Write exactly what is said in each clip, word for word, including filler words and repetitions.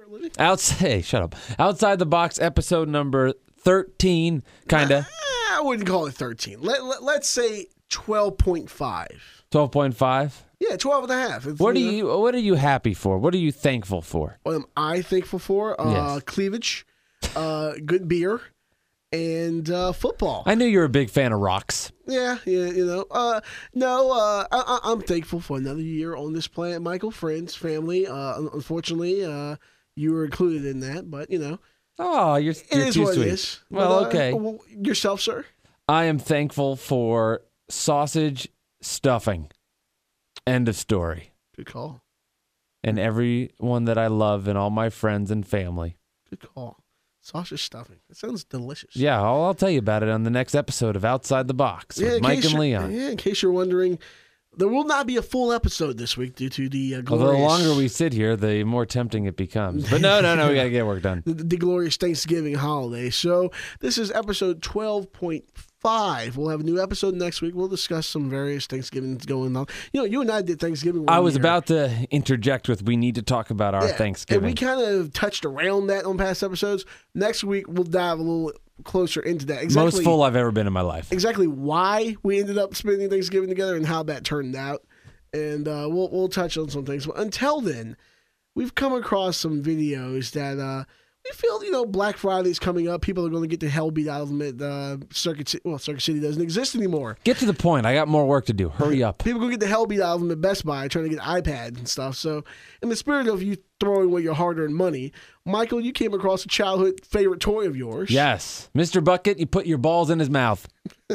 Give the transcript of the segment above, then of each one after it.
for a living? Outside, hey, shut up. Outside the Box, episode number thirteen, kind of. I wouldn't call it thirteen. Let, let, let's say twelve point five. twelve point five? Yeah, twelve and a half. It's, What are you know, you What are you happy for? What are you thankful for? What am I thankful for? Uh, Yes. Cleavage, uh, good beer, and uh, football. I knew you were a big fan of rocks. Yeah, yeah, you know. Uh, no, uh, I, I- I'm thankful for another year on this planet, Michael. Friends, family. Uh, un- unfortunately, uh, you were included in that, but you know, Oh, you're, it you're is too what sweet. it is. Well, But, uh, okay. well, yourself, sir. I am thankful for sausage stuffing. End of story. Good call. And everyone that I love and all my friends and family. Good call. Sausage stuffing. That sounds delicious. Yeah, I'll, I'll tell you about it on the next episode of Outside the Box with in Mike case and you're- Leon. Yeah, in case you're wondering, there will not be a full episode this week due to the uh, Although glorious, the longer we sit here, the more tempting it becomes. But no, no, no, we got to get work done. the, the glorious Thanksgiving holiday. So this is episode twelve point five. We'll have a new episode next week. We'll discuss some various Thanksgivings going on. You know, you and I did Thanksgiving one I was year. about to interject with we need to talk about our Yeah, Thanksgiving. And we kind of touched around that on past episodes. Next week, we'll dive a little closer into that. Exactly, Most full I've ever been in my life. exactly why we ended up spending Thanksgiving together and how that turned out. And uh, we'll we'll touch on some things. But until then, we've come across some videos that uh, we feel, you know, Black Friday's coming up. People are going to get the hell beat out of them at uh, Circuit City. Well, Circuit City doesn't exist anymore. Get to the point. I got more work to do. Hurry up. People going to get the hell beat out of them at Best Buy trying to get iPads and stuff. So, in the spirit of you throwing away your hard-earned money, Michael, you came across a childhood favorite toy of yours. Yes. Mister Bucket, you put your balls in his mouth.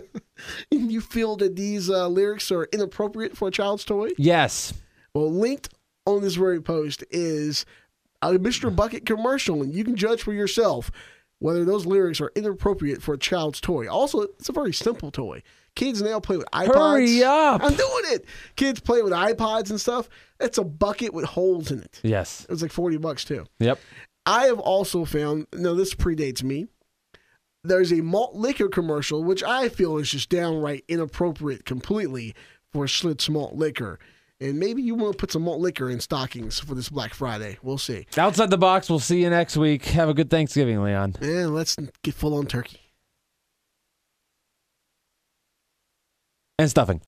And you feel that these uh, lyrics are inappropriate for a child's toy? Yes. Well, linked on this very post is a Mister Bucket commercial, and you can judge for yourself whether those lyrics are inappropriate for a child's toy. Also, it's a very simple toy. Kids now play with iPods. Hurry up. I'm doing it. Kids play with iPods and stuff. It's a bucket with holes in it. Yes. It was like forty bucks too. Yep. I have also found, no, this predates me. There's a malt liquor commercial, which I feel is just downright inappropriate completely for Schlitz malt liquor. And maybe you want to put some malt liquor in stockings for this Black Friday. We'll see. Outside the Box. We'll see you next week. Have a good Thanksgiving, Leon. And let's get full on turkey. And stuffing.